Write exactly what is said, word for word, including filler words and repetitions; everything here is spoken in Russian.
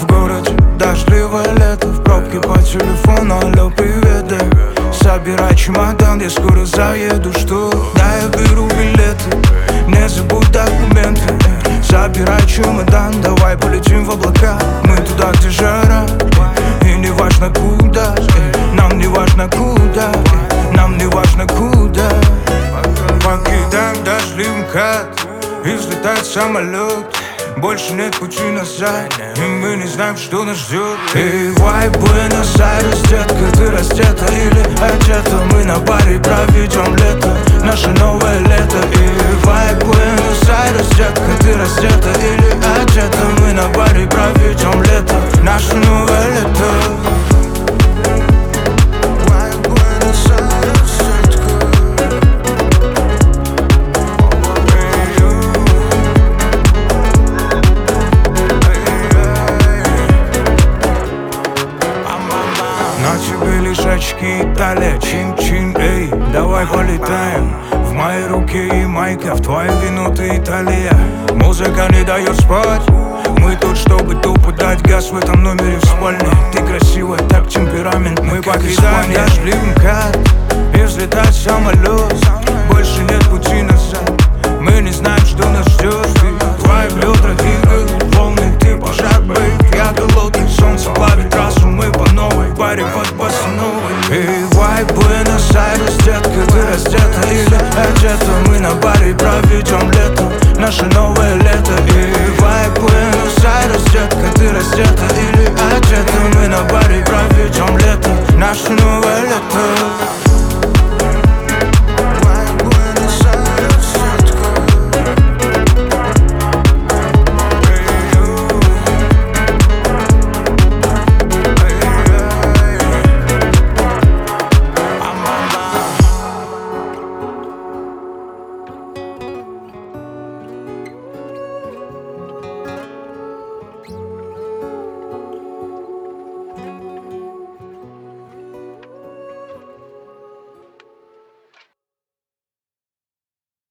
В городе дождливое лето, в пробке по телефону, алло, привет, да. Собирай чемодан, я скоро заеду, что? Да, я беру билеты, не забудь документы. Собирай чемодан, давай полетим в облака. Мы туда, где жара, и не важно куда. Нам не важно куда, нам не важно куда. Покидаем дождливым кат, и взлетает самолет. Больше нет пути назад, и мы не знаем, что нас ждет. Эй, вай, Буэнос-Айрес, детка, ты раздета или одета? Мы на баре проведем лето, наше новое лето. Эй, вай, Буэнос-Айрес, детка, ты раздета или одета? Мы на баре проведем лето, наше новое лето. На тебе лишь очки, Италия, чин-чин, эй, давай полетаем. В моей руке и майка, в твою вину ты Италия. Музыка не дает спать, мы тут, чтобы тупо дать газ в этом номере в спальне. Ты красивая, так темперамент, мы покидаем дождливым кат, и взлетает самолет. Больше нет пути назад, мы не знаем, что нас ждет. Твои бедра,